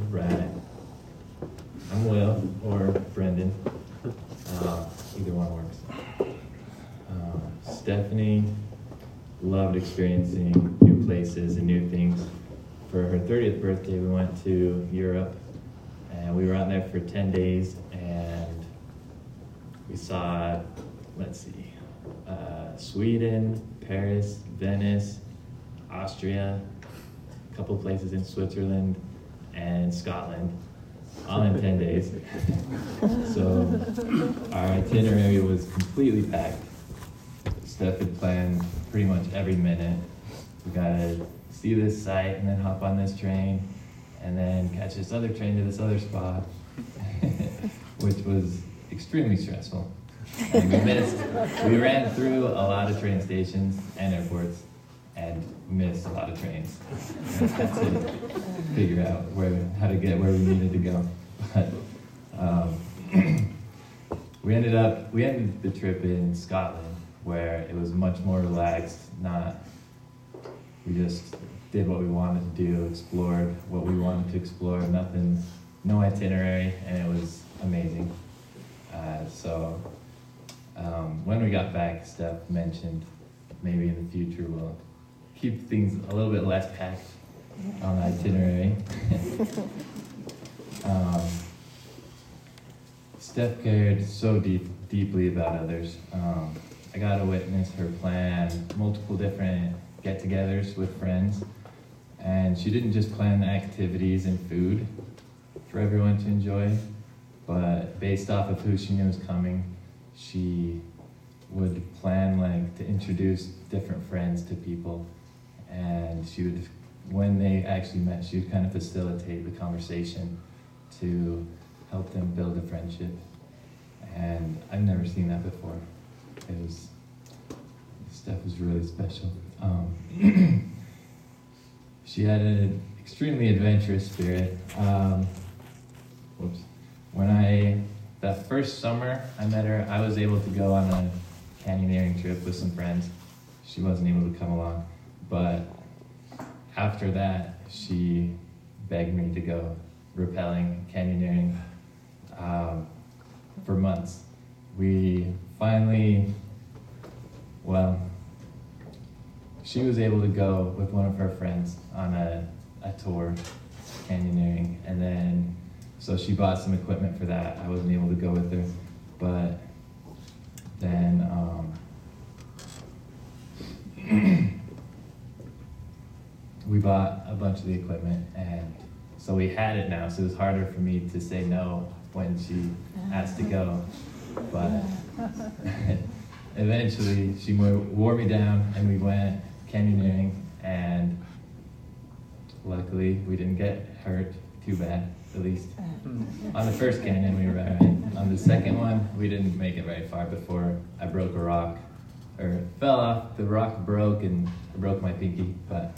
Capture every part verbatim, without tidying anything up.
Brad. I'm Will, or Brendan. Uh, either one works. Uh, Stephanie loved experiencing new places and new things. For her thirtieth birthday, we went to Europe, and we were out there for ten days, and we saw, let's see, uh, Sweden, Paris, Venice, Austria, a couple places in Switzerland, and Scotland, all in ten days. So our itinerary was completely packed. Steph had planned pretty much every minute. We gotta see this site and then hop on this train and then catch this other train to this other spot, which was extremely stressful. And we missed, we ran through a lot of train stations and airports and missed a lot of trains. And had to figure out where, how to get where we needed to go. But um, we ended up, we ended the trip in Scotland, where it was much more relaxed, not, we just did what we wanted to do, explored what we wanted to explore, nothing, no itinerary, and it was amazing. Uh, so um, when we got back, Steph mentioned maybe in the future we'll keep things a little bit less packed on the itinerary. um, Steph cared so deep, deeply about others. Um, I got to witness her plan multiple different get-togethers with friends, and she didn't just plan activities and food for everyone to enjoy, but based off of who she knew was coming, she would plan like to introduce different friends to people, and she would, when they actually met, she would kind of facilitate the conversation to help them build a friendship. And I've never seen that before. It was, Steph was really special. Um, she had an extremely adventurous spirit. Um, whoops. When I, that first summer I met her, I was able to go on a canyoneering trip with some friends. She wasn't able to come along, but after that, she begged me to go rappelling, canyoneering, um, for months. We finally, well, she was able to go with one of her friends on a, a tour, canyoneering, and then, so she bought some equipment for that. I wasn't able to go with her, but then, um, we bought a bunch of the equipment, and so we had it now, so it was harder for me to say no when she asked to go, but eventually she wore me down and we went canyoneering, and luckily we didn't get hurt too bad, at least. On the first canyon we were alright. On the second one, we didn't make it very far before I broke a rock, or fell off, the rock broke and I broke my pinky, but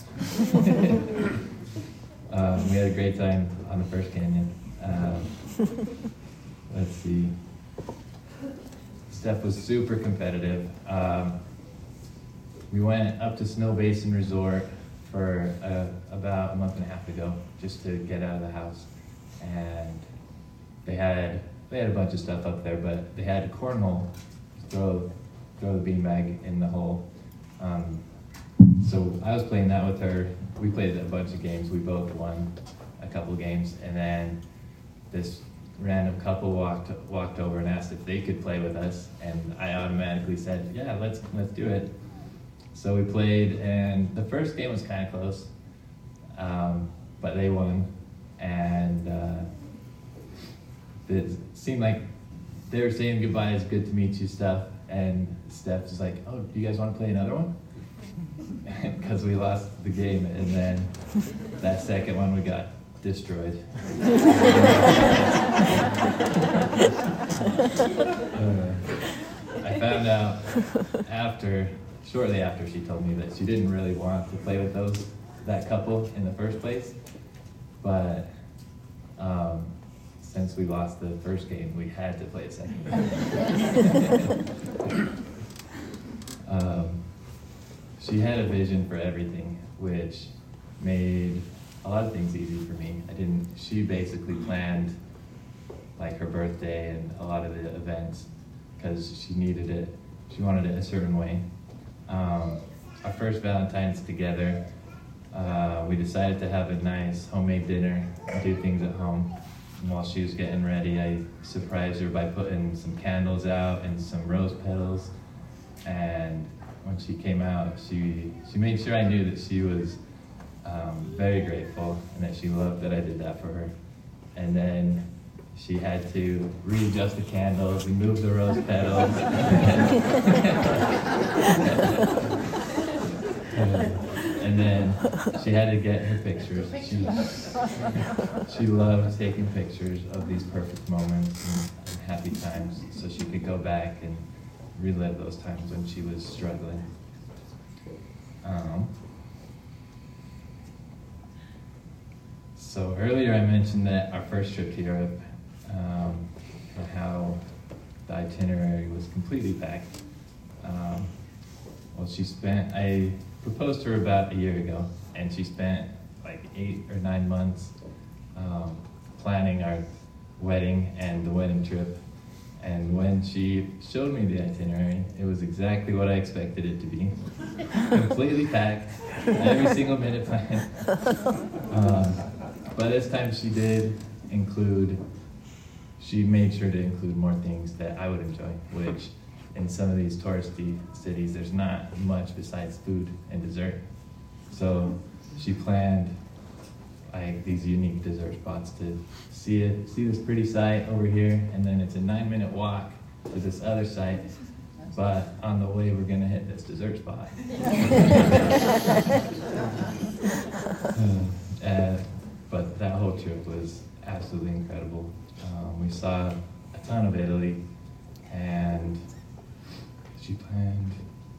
um, we had a great time on the first canyon. Um, let's see. Steph was super competitive. Um, we went up to Snow Basin Resort for uh, about a month and a half ago, just to get out of the house. And they had they had a bunch of stuff up there, but they had a cornhole, throw throw the beanbag in the hole. Um, so I was playing that with her. We played a bunch of games. We both won a couple games, and then this random couple walked walked over and asked if they could play with us, and I automatically said, yeah, let's let's do it. So we played, and the first game was kind of close, um, but they won, and uh, it seemed like they were saying goodbye, it's good to meet you stuff, and Steph was like, oh, do you guys want to play another one? Because we lost the game, and then that second one we got destroyed. uh, I found out after, shortly after she told me that she didn't really want to play with those, that couple in the first place, but um, since we lost the first game, we had to play a second game. um, she had a vision for everything, which made a lot of things easy for me. I didn't, she basically planned like her birthday and a lot of the events because she needed it, she wanted it a certain way. Um, our first Valentine's together, uh, we decided to have a nice homemade dinner and do things at home. And while she was getting ready, I surprised her by putting some candles out and some rose petals. And when she came out, she, she made sure I knew that she was um, very grateful and that she loved that I did that for her. And then she had to readjust the candles, remove the rose petals. And then she had to get her pictures. She, she loved taking pictures of these perfect moments and, and happy times so she could go back and relive those times when she was struggling. Um, so earlier I mentioned that our first trip to Europe um, and how the itinerary was completely packed. Um, well, she spent, I proposed to her about a year ago, and she spent like eight or nine months um, planning our wedding and the wedding trip. And when she showed me the itinerary, it was exactly what I expected it to be. Completely packed, every single minute planned. Um, but this time she did include, she made sure to include more things that I would enjoy, which in some of these touristy cities, there's not much besides food and dessert. So she planned like these unique dessert spots to see it, see this pretty site over here, and then it's a nine minute walk to this other site, but on the way we're gonna hit this dessert spot. uh, but that whole trip was absolutely incredible. Um, we saw a ton of Italy, and she planned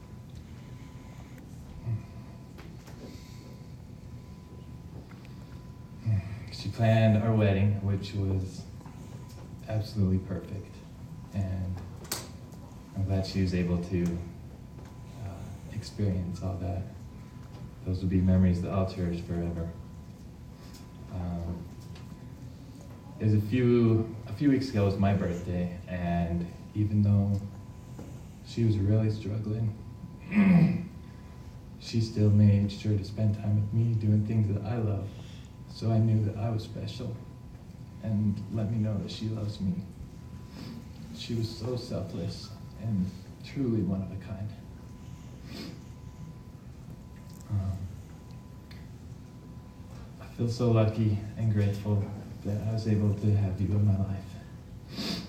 She planned our wedding, which was absolutely perfect, and I'm glad she was able to uh, experience all that. Those will be memories that I'll cherish forever. Um, it was a few a few weeks ago was my birthday, and even though she was really struggling, she still made sure to spend time with me doing things that I love. So I knew that I was special and let me know that she loves me. She was so selfless and truly one of a kind. Um, I feel so lucky and grateful that I was able to have you in my life.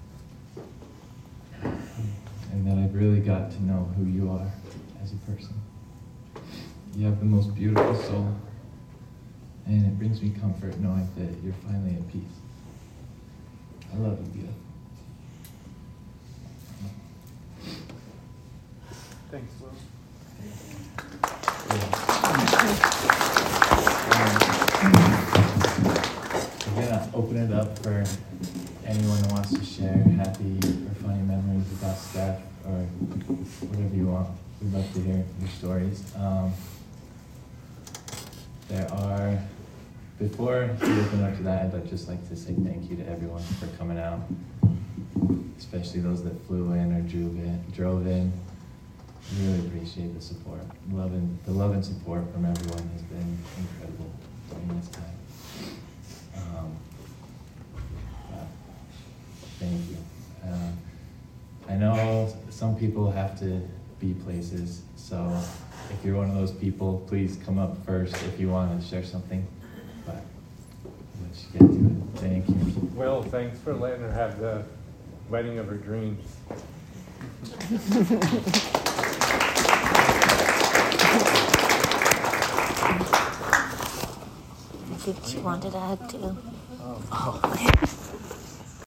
And that I've really got to know who you are as a person. You have the most beautiful soul. And it brings me comfort knowing that you're finally at peace. I love you, Gil. Thanks, Will. We're gonna open it up for anyone who wants to share happy or funny memories about Steph or whatever you want. We'd love to hear your stories. Um, there are Before we open up to that, I'd like, just like to say thank you to everyone for coming out, especially those that flew in or drove in. Drove in. Really appreciate the support. Love and, the love and support from everyone has been incredible during this time. Um, uh, thank you. Uh, I know some people have to be places, so if you're one of those people, please come up first if you want to share something. But let's get to it. Thank you. Will, thanks for letting her have the wedding of her dreams. I think she wanted a hug too. Oh. Oh.